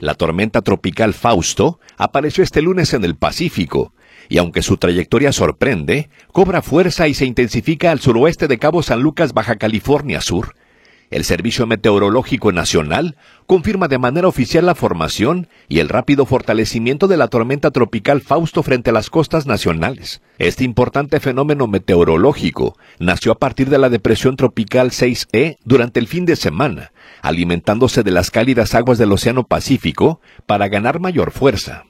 La tormenta tropical Fausto apareció este lunes en el Pacífico, y aunque su trayectoria sorprende, cobra fuerza y se intensifica al suroeste de Cabo San Lucas, Baja California Sur. El Servicio Meteorológico Nacional confirma de manera oficial la formación y el rápido fortalecimiento de la tormenta tropical Fausto frente a las costas nacionales. Este importante fenómeno meteorológico nació a partir de la depresión tropical 6E durante el fin de semana, alimentándose de las cálidas aguas del Océano Pacífico para ganar mayor fuerza.